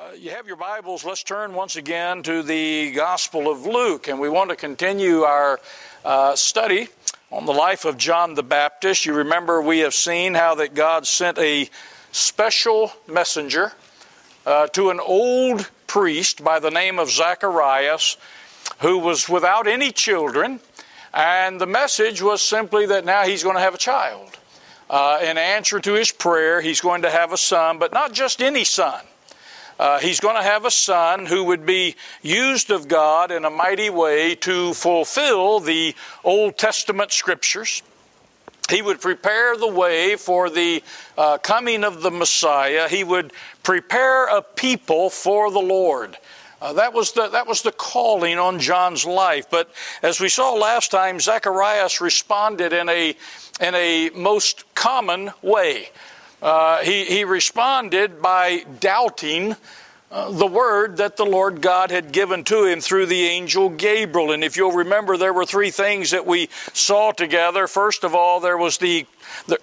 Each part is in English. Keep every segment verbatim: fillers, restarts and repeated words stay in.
you have your Bibles, let's turn once again to the Gospel of Luke, and we want to continue our uh, study on the life of John the Baptist. You remember we have seen how that God sent a special messenger uh, to an old priest by the name of Zacharias, who was without any children, and the message was simply that now he's going to have a child. Uh, in answer to his prayer, he's going to have a son, but not just any son. Uh, he's going to have a son who would be used of God in a mighty way to fulfill the Old Testament scriptures. He would prepare the way for the uh, coming of the Messiah. He would prepare a people for the Lord. Uh, that was the that was the calling on John's life. But as we saw last time, Zacharias responded in a in a most common way. Uh, he, he responded by doubting uh, the word that the Lord God had given to him through the angel Gabriel. And if you'll remember, there were three things that we saw together. First of all, there was the... the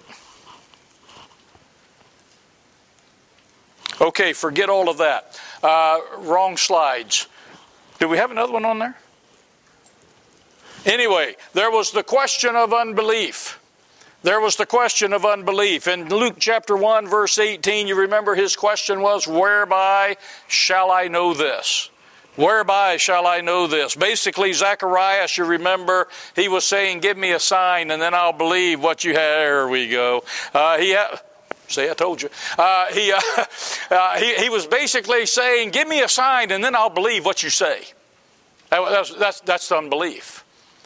okay, forget all of that. Uh, wrong slides. Do we have another one on there? Anyway, there was the question of unbelief. There was the question of unbelief. In Luke chapter one, verse eighteen, you remember his question was, whereby shall I know this? Whereby shall I know this? Basically, Zacharias, you remember, he was saying, give me a sign and then I'll believe what you have. There we go. Uh, he ha- See, I told you. Uh, he, uh, uh, he he was basically saying, give me a sign and then I'll believe what you say. That, that's, that's, that's unbelief.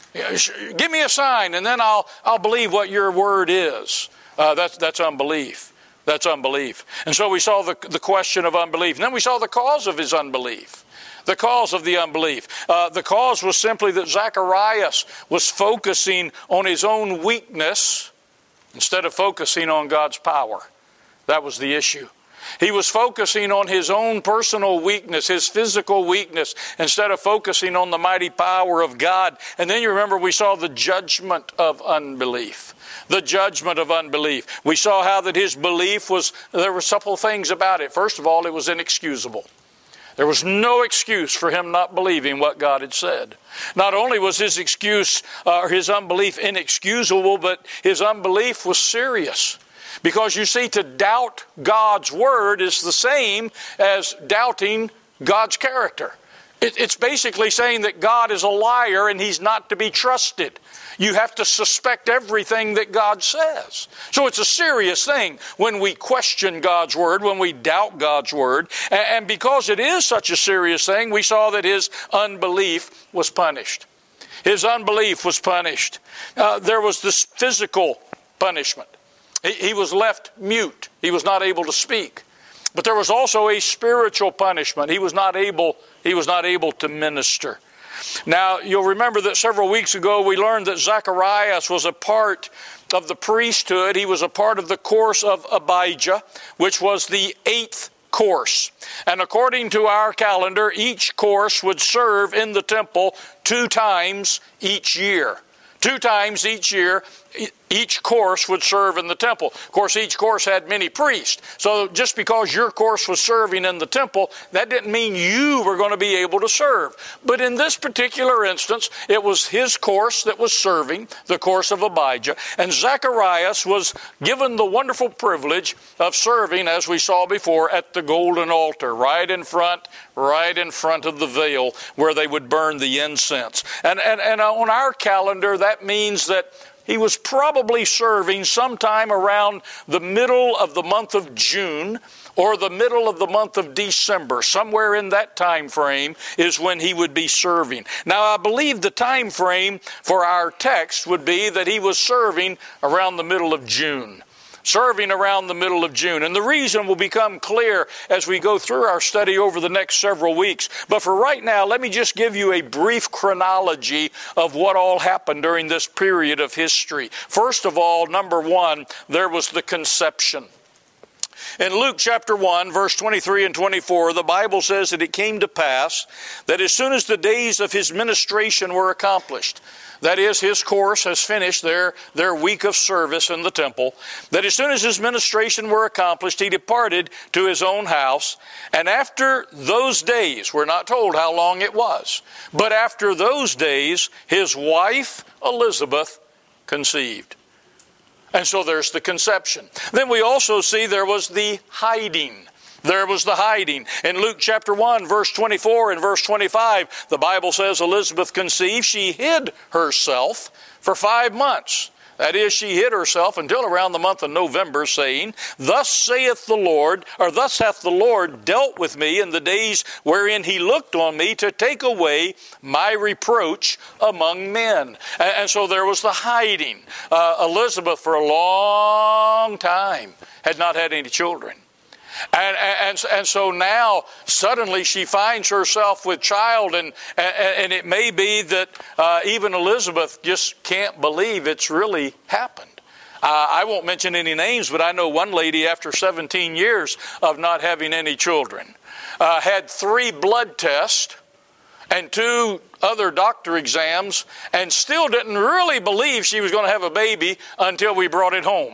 Give me a sign, and then I'll I'll believe what your word is. Uh, that's that's unbelief. That's unbelief. And so we saw the the question of unbelief. And then we saw the cause of his unbelief. The cause of the unbelief. Uh, the cause was simply that Zacharias was focusing on his own weakness instead of focusing on God's power. That was the issue. He was focusing on his own personal weakness, his physical weakness, instead of focusing on the mighty power of God. And then you remember we saw the judgment of unbelief. The judgment of unbelief. We saw how that his belief was, there were a couple of things about it. First of all, it was inexcusable. There was no excuse for him not believing what God had said. Not only was his excuse, or uh, his unbelief inexcusable, but his unbelief was serious. Because you see, to doubt God's word is the same as doubting God's character. It, it's basically saying that God is a liar and he's not to be trusted. You have to suspect everything that God says. So it's a serious thing when we question God's word, when we doubt God's word. And, and because it is such a serious thing, we saw that his unbelief was punished. His unbelief was punished. Uh, there was this physical punishment. He was left mute. He was not able to speak. But there was also a spiritual punishment. He was not able, he was not able to minister. Now, you'll remember that several weeks ago we learned that Zacharias was a part of the priesthood. He was a part of the course of Abijah, which was the eighth course. And according to our calendar, each course would serve in the temple two times each year. Two times each year, each course would serve in the temple. Of course, each course had many priests. So just because your course was serving in the temple, that didn't mean you were going to be able to serve. But in this particular instance, it was his course that was serving, the course of Abijah. And Zacharias was given the wonderful privilege of serving, as we saw before, at the golden altar, right in front, right in front of the veil where they would burn the incense. And, and, and on our calendar, that means that he was probably serving sometime around the middle of the month of June or the middle of the month of December. Somewhere in that time frame is when he would be serving. Now, I believe the time frame for our text would be that he was serving around the middle of June. Serving around the middle of June. And the reason will become clear as we go through our study over the next several weeks. But for right now, let me just give you a brief chronology of what all happened during this period of history. First of all, number one, there was the conception. In Luke chapter one, verse twenty-three and twenty-four, the Bible says that it came to pass that as soon as the days of his ministration were accomplished, that is, his course has finished their, their week of service in the temple, that as soon as his ministration were accomplished, he departed to his own house. And after those days, we're not told how long it was, but after those days, his wife Elizabeth conceived. And so there's the conception. Then we also see there was the hiding. There was the hiding. In Luke chapter one, verse twenty-four and verse twenty-five, the Bible says Elizabeth conceived. She hid herself for five months. That is, she hid herself until around the month of November, saying, Thus saith the Lord, or thus hath the Lord dealt with me in the days wherein he looked on me to take away my reproach among men. And, and so there was the hiding. Uh, Elizabeth, for a long time, had not had any children. And, and, and so now, suddenly, she finds herself with child, and, and, and it may be that uh, even Elizabeth just can't believe it's really happened. Uh, I won't mention any names, but I know one lady, after seventeen years of not having any children, uh, had three blood tests and two other doctor exams, and still didn't really believe she was going to have a baby until we brought it home.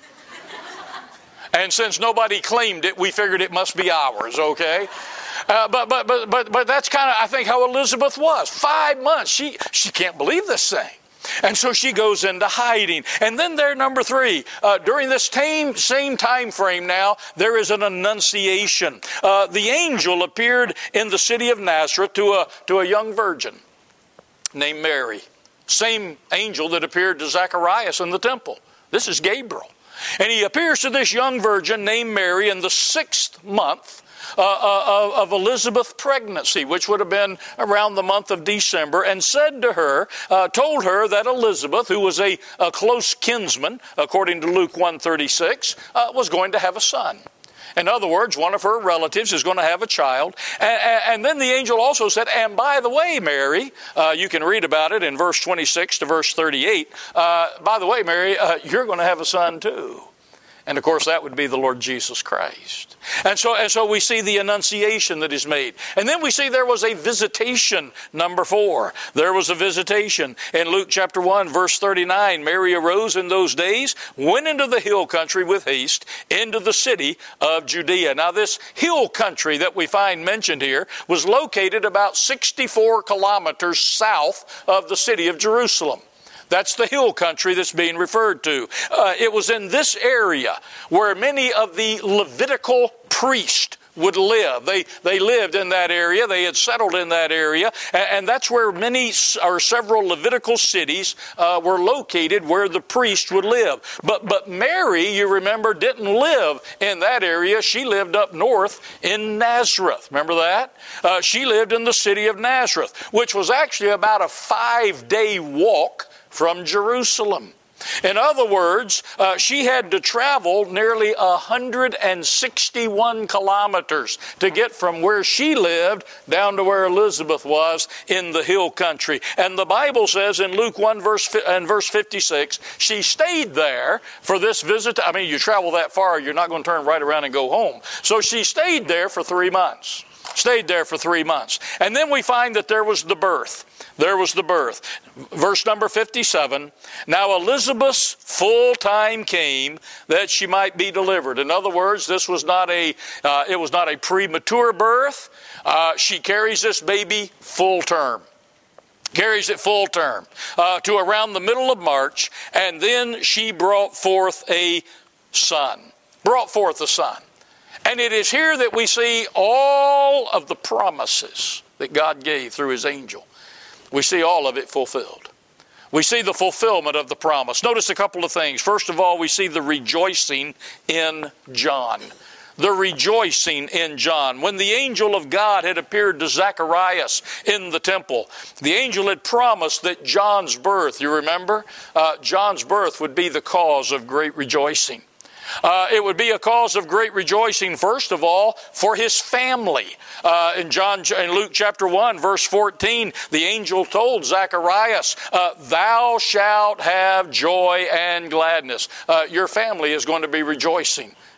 And since nobody claimed it, we figured it must be ours, okay? Uh, but but but but but that's kind of, I think, how Elizabeth was. Five months. She she can't believe this thing. And so she goes into hiding. And then there, number three, uh, during this same, same time frame now, there is an annunciation. Uh, the angel appeared in the city of Nazareth to a, to a young virgin named Mary. Same angel that appeared to Zacharias in the temple. This is Gabriel. And he appears to this young virgin named Mary in the sixth month uh, uh, of Elizabeth's pregnancy, which would have been around the month of December, and said to her, uh, told her that Elizabeth, who was a, a close kinsman, according to Luke one thirty-six, uh, was going to have a son. In other words, one of her relatives is going to have a child. And, and then the angel also said, and by the way, Mary, uh, you can read about it in verse twenty-six to verse thirty-eight. Uh, by the way, Mary, uh, you're going to have a son too. And of course, that would be the Lord Jesus Christ. And so, and so we see the annunciation that is made. And then we see there was a visitation, number four. There was a visitation. In Luke chapter one, verse thirty-nine, Mary arose in those days, went into the hill country with haste, into the city of Judea. Now, this hill country that we find mentioned here was located about sixty-four kilometers south of the city of Jerusalem. That's the hill country that's being referred to. Uh, it was in this area where many of the Levitical priests would live. They they lived in that area. They had settled in that area. And, and that's where many or several Levitical cities uh, were located where the priest would live. But, but Mary, you remember, didn't live in that area. She lived up north in Nazareth. Remember that? Uh, she lived in the city of Nazareth, which was actually about a five-day walk from Jerusalem. In other words, uh, she had to travel nearly one hundred sixty-one kilometers to get from where she lived down to where Elizabeth was in the hill country. And the Bible says in Luke one verse and verse fifty-six, she stayed there for this visit. I mean, you travel that far, you're not going to turn right around and go home. So she stayed there for three months. Stayed there for three months. And then we find that there was the birth. There was the birth. Verse number fifty-seven, now Elizabeth's full time came that she might be delivered. In other words, this was not a, uh, it was not a premature birth. Uh, she carries this baby full term. Carries it full term uh, to around the middle of March. And then she brought forth a son. Brought forth a son. And it is here that we see all of the promises that God gave through His angel. We see all of it fulfilled. We see the fulfillment of the promise. Notice a couple of things. First of all, we see the rejoicing in John. The rejoicing in John. When the angel of God had appeared to Zacharias in the temple, the angel had promised that John's birth, you remember? Uh, John's birth would be the cause of great rejoicing. Uh, it would be a cause of great rejoicing, first of all, for his family. Uh, in John, in Luke chapter one, verse fourteen, the angel told Zacharias, uh, "Thou shalt have joy and gladness." Uh, your family is going to be rejoicing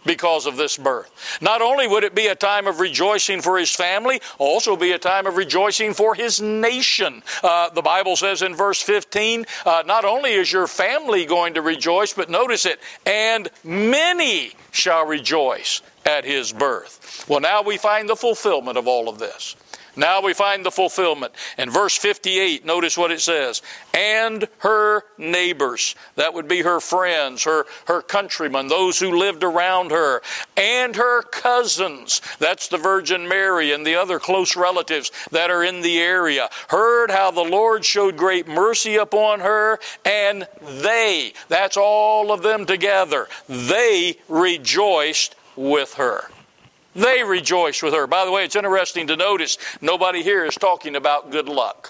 because of this birth. Not only would it be a time of rejoicing for his family, also be a time of rejoicing for his nation. Uh, the Bible says in verse fifteen, uh, not only is your family going to rejoice, but notice it, and many shall rejoice at his birth. Well, now we find the fulfillment of all of this. Now we find the fulfillment. In verse fifty-eight, notice what it says. And her neighbors, that would be her friends, her, her countrymen, those who lived around her, and her cousins, that's the Virgin Mary and the other close relatives that are in the area, heard how the Lord showed great mercy upon her, and they, that's all of them together, they rejoiced with her. They rejoiced with her. By the way, it's interesting to notice nobody here is talking about good luck.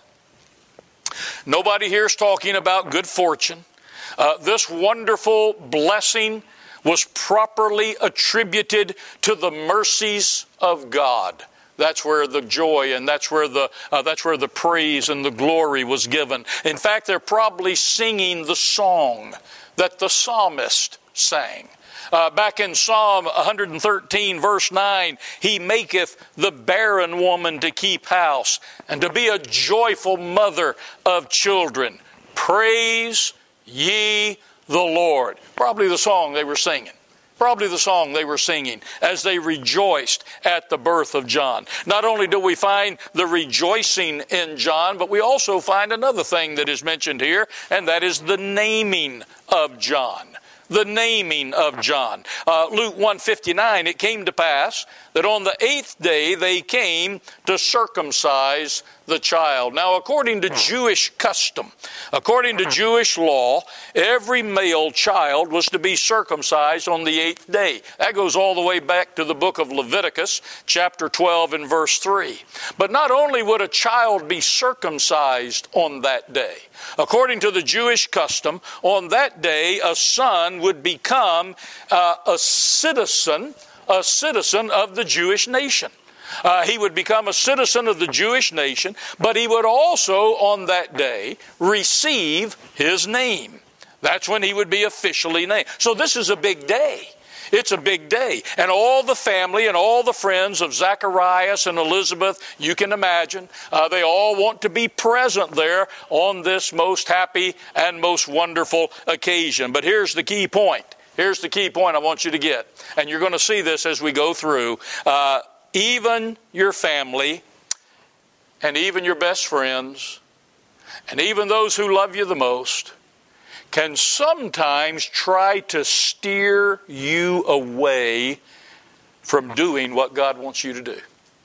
Nobody here is talking about good fortune. Uh, this wonderful blessing was properly attributed to the mercies of God. That's where the joy and that's where the uh, that's where the praise and the glory was given. In fact, they're probably singing the song that the psalmist sang. Uh, back in Psalm one thirteen, verse nine, he maketh the barren woman to keep house and to be a joyful mother of children. Praise ye the Lord. Probably the song they were singing. Probably the song they were singing as they rejoiced at the birth of John. Not only do we find the rejoicing in John, but we also find another thing that is mentioned here, and that is the naming of John. The naming of John. Uh, Luke one fifty-nine, it came to pass that on the eighth day they came to circumcise the child. Now, according to Jewish custom, according to Jewish law, every male child was to be circumcised on the eighth day. That goes all the way back to the book of Leviticus, chapter twelve and verse three. But not only would a child be circumcised on that day, according to the Jewish custom, on that day a son would become uh, a citizen, a citizen of the Jewish nation. Uh, he would become a citizen of the Jewish nation, but he would also, on that day, receive his name. That's when he would be officially named. So this is a big day. It's a big day. And all the family and all the friends of Zacharias and Elizabeth, you can imagine, uh, they all want to be present there on this most happy and most wonderful occasion. But here's the key point. Here's the key point I want you to get. And you're going to see this as we go through. Uh, even your family and even your best friends and even those who love you the most can sometimes try to steer you away from doing what God wants you to do.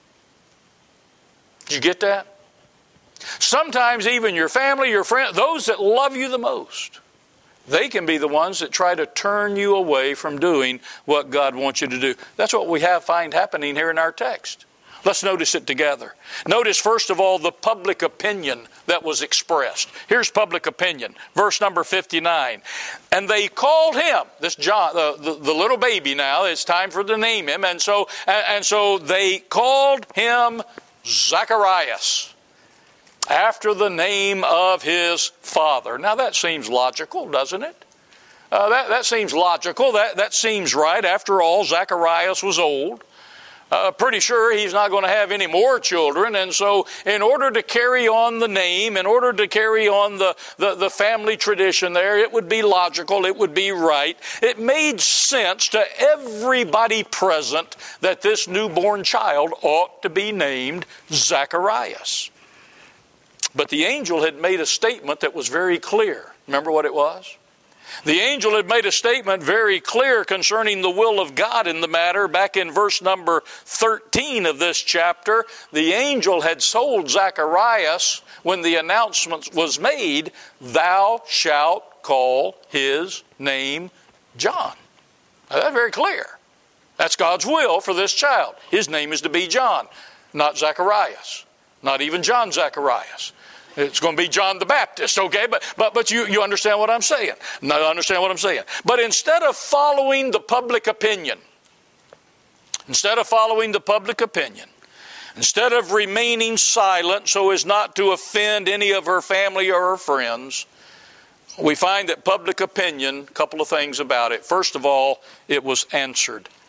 Did you get that? Sometimes even your family, your friends, those that love you the most, they can be the ones that try to turn you away from doing what God wants you to do. That's what we have find happening here in our text. Let's notice it together. Notice, first of all, the public opinion that was expressed. Here's public opinion. Verse number fifty-nine. And they called him, this John, uh, the, the little baby now, it's time for to name him. And so, and, and so they called him Zacharias, after the name of his father. Now that seems logical, doesn't it? Uh, that, that seems logical. That, that seems right. After all, Zacharias was old. Uh, pretty sure he's not going to have any more children. And so in order to carry on the name, in order to carry on the, the, the family tradition there, it would be logical, it would be right. It made sense to everybody present that this newborn child ought to be named Zacharias. But the angel had made a statement that was very clear. Remember what it was? The angel had made a statement very clear concerning the will of God in the matter. Back in verse number thirteen of this chapter, the angel had told Zacharias when the announcement was made, "Thou shalt call his name John." Now, that's very clear. That's God's will for this child. His name is to be John, not Zacharias, not even John Zacharias. It's going to be John the Baptist, okay? But but but you, you understand what I'm saying. No, understand what I'm saying. But instead of following the public opinion, instead of following the public opinion, instead of remaining silent so as not to offend any of her family or her friends, we find that public opinion, a couple of things about it. First of all, it was answered.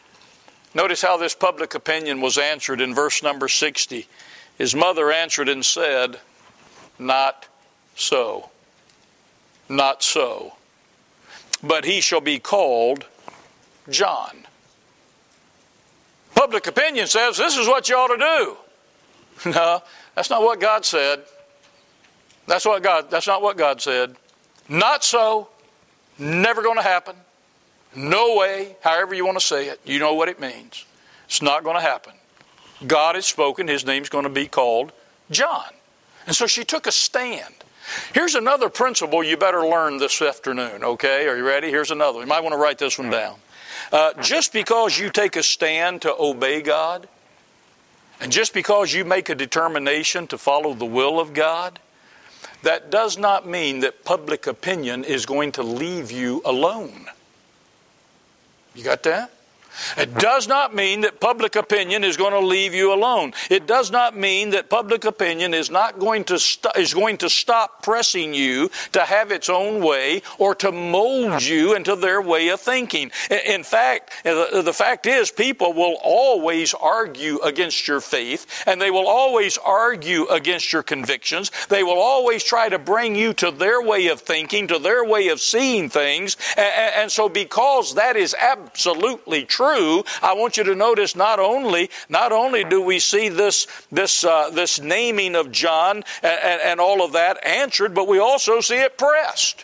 Notice how this public opinion was answered in verse number sixty. His mother answered and said, not so. Not so. But he shall be called John. Public opinion says this is what you ought to do. No, that's not what God said. That's what God, that's not what God said. Not so. Never going to happen. No way. However you want to say it. You know what it means. It's not going to happen. God has spoken. His name's going to be called John. And so she took a stand. Here's another principle you better learn this afternoon, okay? Are you ready? Here's another one. You might want to write this one down. Uh, just because you take a stand to obey God, and just because you make a determination to follow the will of God, that does not mean that public opinion is going to leave you alone. You got that? It does not mean that public opinion is going to leave you alone. It does not mean that public opinion is not going to st- is going to stop pressing you to have its own way or to mold you into their way of thinking. In fact, the, the fact is, people will always argue against your faith, and they will always argue against your convictions. They will always try to bring you to their way of thinking, to their way of seeing things. And, and so because that is absolutely true, True, I want you to notice not only not only do we see this this uh, this naming of John and, and all of that answered, but we also see it pressed.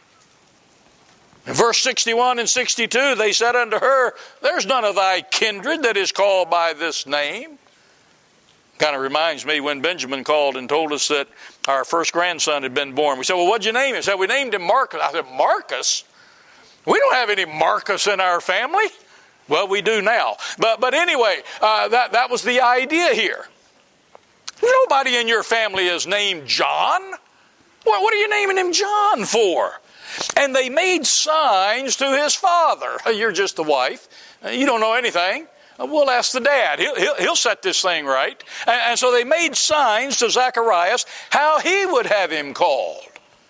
In verse sixty-one and sixty-two, they said unto her, "There's none of thy kindred that is called by this name." Kind of reminds me when Benjamin called and told us that our first grandson had been born. We said, "Well, what'd you name him?" He said, "We named him Marcus." I said, "Marcus? We don't have any Marcus in our family." Well, we do now. But but anyway, uh, that, that was the idea here. Nobody in your family is named John. What, what are you naming him John for? And they made signs to his father. You're just the wife. You don't know anything. We'll ask the dad. He'll, he'll, he'll set this thing right. And, and so they made signs to Zacharias how he would have him called.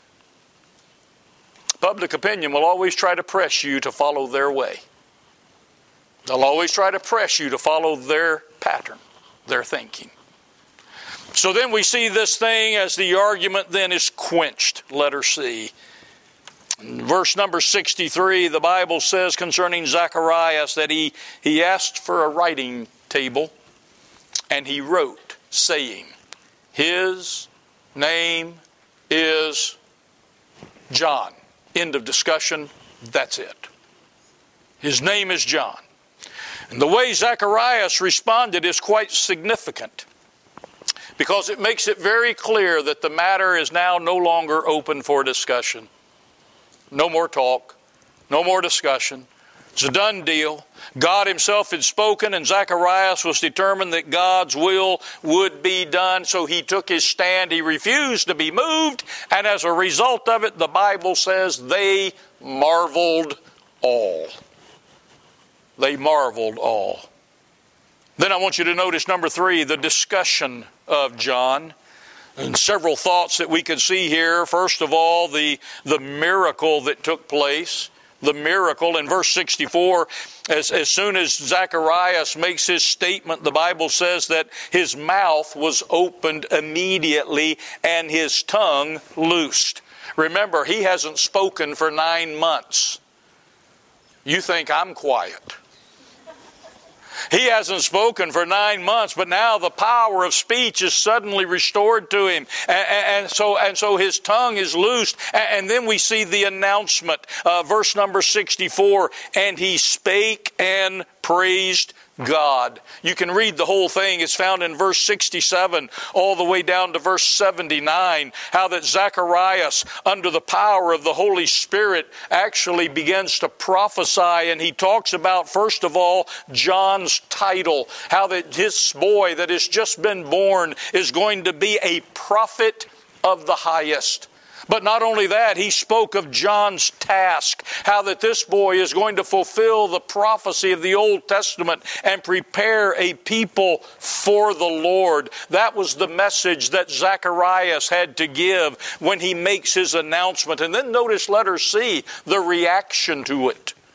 Public opinion will always try to press you to follow their way. They'll always try to press you to follow their pattern, their thinking. So then we see this thing as the argument then is quenched. Letter C. In verse number sixty-three, the Bible says concerning Zacharias that he, he asked for a writing table, and he wrote, saying, his name is John. End of discussion. That's it. His name is John. And the way Zacharias responded is quite significant, because it makes it very clear that the matter is now no longer open for discussion. No more talk, no more discussion. It's a done deal. God himself had spoken, and Zacharias was determined that God's will would be done, so he took his stand. He refused to be moved, and as a result of it, the Bible says they marveled all. They marveled all. Then I want you to notice number three, the discussion of John. And several thoughts that we could see here. First of all, the, the miracle that took place. The miracle in verse sixty-four, as, as soon as Zacharias makes his statement, the Bible says that his mouth was opened immediately and his tongue loosed. Remember, he hasn't spoken for nine months. You think I'm quiet. He hasn't spoken for nine months, but now the power of speech is suddenly restored to him. And, and, so, and so his tongue is loosed. And then we see the announcement, uh, verse number sixty-four, and he spake and praised God. You can read the whole thing. It's found in verse sixty-seven all the way down to verse seventy-nine, how that Zacharias, under the power of the Holy Spirit, actually begins to prophesy, and he talks about, first of all, John's title, how that his boy that has just been born is going to be a prophet of the highest. But not only that, he spoke of John's task, how that this boy is going to fulfill the prophecy of the Old Testament and prepare a people for the Lord. That was the message that Zacharias had to give when he makes his announcement. And then notice letter C, the reaction to it.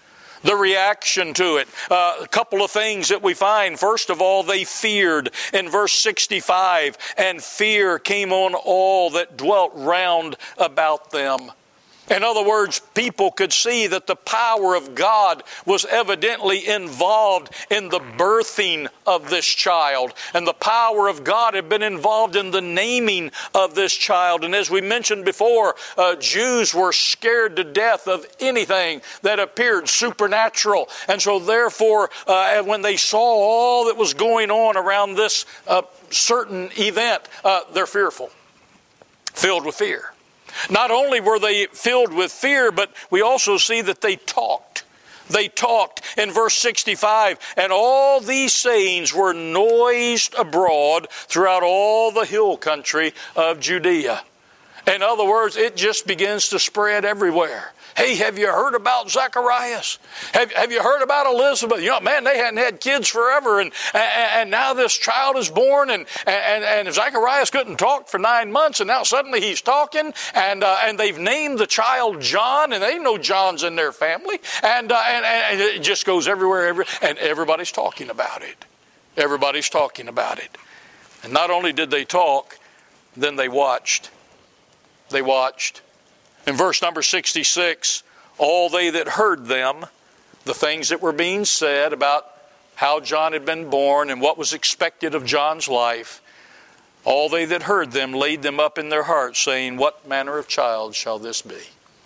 The reaction to it. Uh, a couple of things that we find. First of all, they feared. In verse sixty-five, and fear came on all that dwelt round about them. In other words, people could see that the power of God was evidently involved in the birthing of this child. And the power of God had been involved in the naming of this child. And as we mentioned before, uh, Jews were scared to death of anything that appeared supernatural. And so therefore, uh, when they saw all that was going on around this uh, certain event, uh, they're fearful, filled with fear. Not only were they filled with fear, but we also see that they talked. They talked in verse sixty-five, and all these sayings were noised abroad throughout all the hill country of Judea. In other words, it just begins to spread everywhere. Hey, have you heard about Zacharias? Have, have you heard about Elizabeth? You know, man, they hadn't had kids forever, and and, and now this child is born, and, and and Zacharias couldn't talk for nine months, and now suddenly he's talking, and uh, and they've named the child John, and they know John's in their family, and uh, and, and it just goes everywhere, everywhere, and everybody's talking about it. Everybody's talking about it. And not only did they talk, then they watched. They watched. In verse number sixty-six, all they that heard them, the things that were being said about how John had been born and what was expected of John's life, all they that heard them laid them up in their hearts, saying, what manner of child shall this be?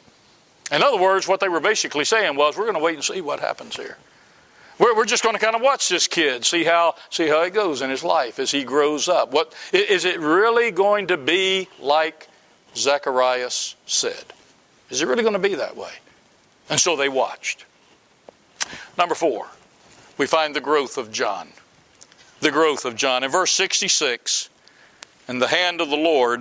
In other words, what they were basically saying was, we're going to wait and see what happens here. We're, we're just going to kind of watch this kid, see how see how it goes in his life as he grows up. What is it really going to be like Zacharias said? Is it really going to be that way? And so they watched. Number four, we find the growth of John. The growth of John. In verse sixty-six, and the hand of the Lord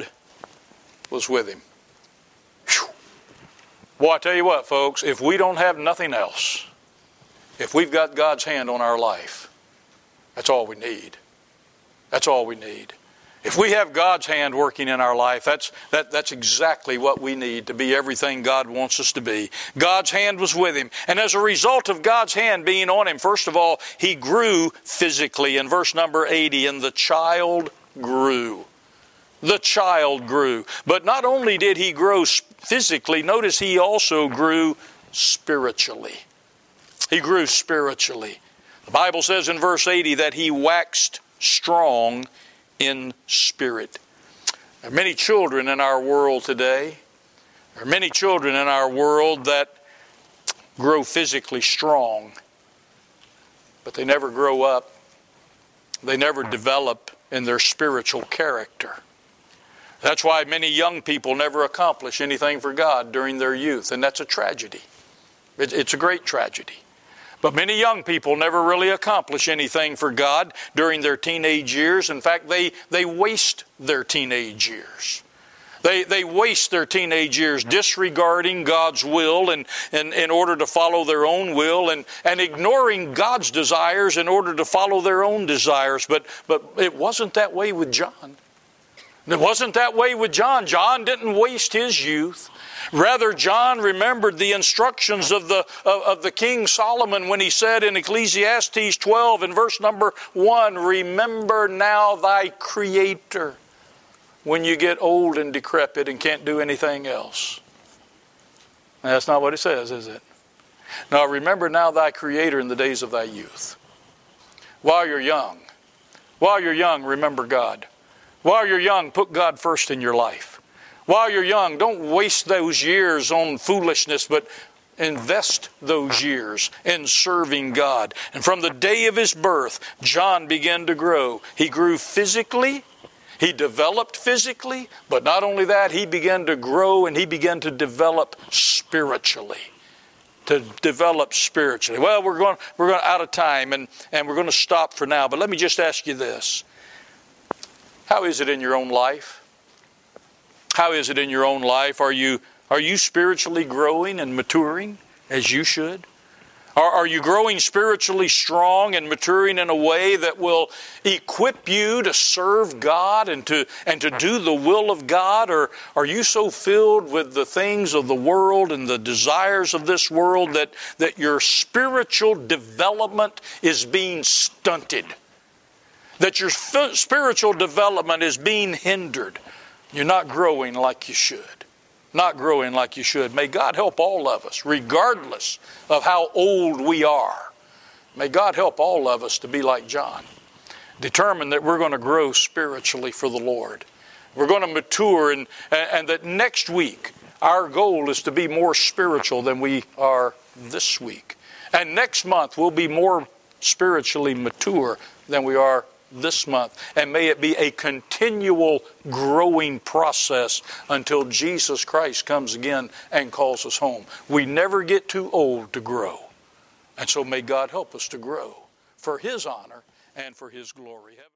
was with him. Whew. Boy, I tell you what, folks, if we don't have nothing else, if we've got God's hand on our life, that's all we need. That's all we need. If we have God's hand working in our life, that's that, that's exactly what we need to be everything God wants us to be. God's hand was with him. And as a result of God's hand being on him, first of all, he grew physically. In verse number eighty, and the child grew. The child grew. But not only did he grow physically, notice he also grew spiritually. He grew spiritually. The Bible says in verse eighty that he waxed strong in spirit. There are many children in our world today. There are many children in our world that grow physically strong, but they never grow up. They never develop in their spiritual character. That's why many young people never accomplish anything for God during their youth, and that's a tragedy. It's a great tragedy. But many young people never really accomplish anything for God during their teenage years. In fact, they, they waste their teenage years. They, they waste their teenage years disregarding God's will and, and in order to follow their own will, and, and ignoring God's desires in order to follow their own desires. But, but it wasn't that way with John. It wasn't that way with John. John didn't waste his youth. Rather, John remembered the instructions of the of, of the King Solomon when he said in Ecclesiastes twelve in verse number one, remember now thy Creator when you get old and decrepit and can't do anything else. That's not what it says, is it? Now remember now thy Creator in the days of thy youth. While you're young, while you're young, remember God. While you're young, put God first in your life. While you're young, don't waste those years on foolishness, but invest those years in serving God. And from the day of his birth, John began to grow. He grew physically, he developed physically, but not only that, he began to grow and he began to develop spiritually. To develop spiritually. Well, we're going we're going out of time, and, and we're going to stop for now. But let me just ask you this. How is it in your own life? How is it in your own life? Are you, are you spiritually growing and maturing as you should? Are, are you growing spiritually strong and maturing in a way that will equip you to serve God and to, and to do the will of God? Or are you so filled with the things of the world and the desires of this world that, that your spiritual development is being stunted? That your f- spiritual development is being hindered? You're not growing like you should. Not growing like you should. May God help all of us, regardless of how old we are. May God help all of us to be like John. Determined that we're going to grow spiritually for the Lord. We're going to mature, and, and that next week our goal is to be more spiritual than we are this week. And next month we'll be more spiritually mature than we are this month. And may it be a continual growing process until Jesus Christ comes again and calls us home. We never get too old to grow. And so may God help us to grow for His honor and for His glory.